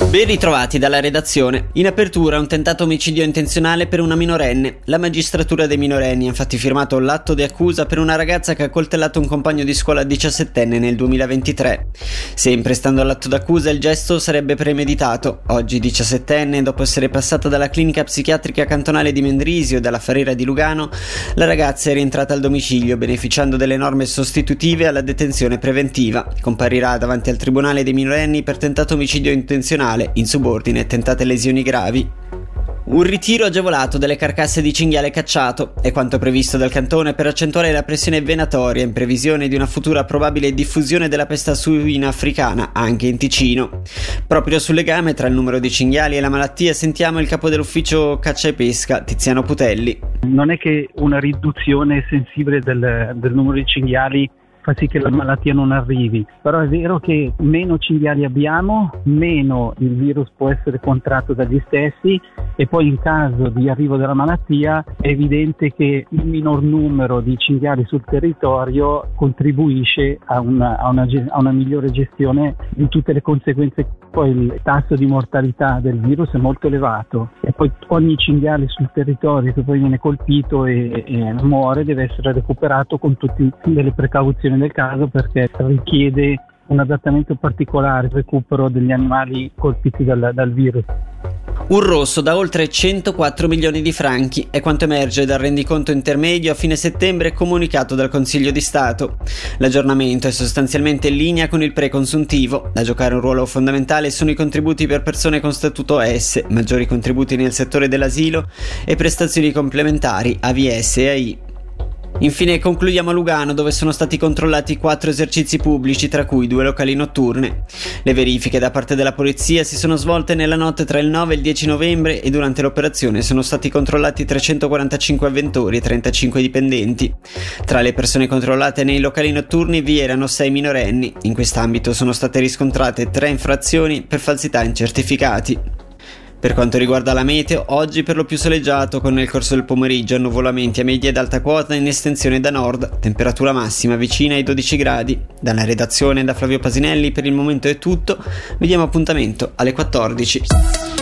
Ben ritrovati dalla redazione. In apertura un tentato omicidio intenzionale per una minorenne. La magistratura dei minorenni ha infatti firmato l'atto di accusa per una ragazza che ha coltellato un compagno di scuola 17enne nel 2023. Sempre stando all'atto d'accusa, il gesto sarebbe premeditato. Oggi 17enne, dopo essere passata dalla clinica psichiatrica cantonale di Mendrisio e dalla Farera di Lugano, la ragazza è rientrata al domicilio beneficiando delle norme sostitutive alla detenzione preventiva. Comparirà davanti al tribunale dei minorenni per tentato omicidio intenzionale, insubordine e tentate lesioni gravi. Un ritiro agevolato delle carcasse di cinghiale cacciato è quanto previsto dal cantone per accentuare la pressione venatoria in previsione di una futura probabile diffusione della peste suina africana anche in Ticino. Proprio sul legame tra il numero di cinghiali e la malattia sentiamo il capo dell'ufficio caccia e pesca, Tiziano Putelli. Non è che una riduzione sensibile del numero di cinghiali fa sì che la malattia non arrivi, però è vero che meno cinghiali abbiamo, meno il virus può essere contratto dagli stessi, e poi in caso di arrivo della malattia è evidente che il minor numero di cinghiali sul territorio contribuisce a una migliore gestione di tutte le conseguenze. Poi il tasso di mortalità del virus è molto elevato e poi ogni cinghiale sul territorio che poi viene colpito e muore deve essere recuperato con tutte le precauzioni del caso, perché richiede un adattamento particolare, il recupero degli animali colpiti dal virus. Un rosso da oltre 104 milioni di franchi è quanto emerge dal rendiconto intermedio a fine settembre comunicato dal Consiglio di Stato. L'aggiornamento è sostanzialmente in linea con il preconsuntivo. Da giocare un ruolo fondamentale sono i contributi per persone con statuto S, maggiori contributi nel settore dell'asilo e prestazioni complementari AVS e AI. Infine concludiamo a Lugano, dove sono stati controllati 4 esercizi pubblici, tra cui 2 locali notturne. Le verifiche da parte della polizia si sono svolte nella notte tra il 9 e il 10 novembre e durante l'operazione sono stati controllati 345 avventori e 35 dipendenti. Tra le persone controllate nei locali notturni vi erano 6 minorenni. In quest'ambito sono state riscontrate 3 infrazioni per falsità in certificati. Per quanto riguarda la meteo, oggi per lo più soleggiato con nel corso del pomeriggio annuvolamenti a media ed alta quota in estensione da nord, temperatura massima vicina ai 12 gradi. Dalla redazione da Flavio Pasinelli per il momento è tutto, vi diamo appuntamento alle 14.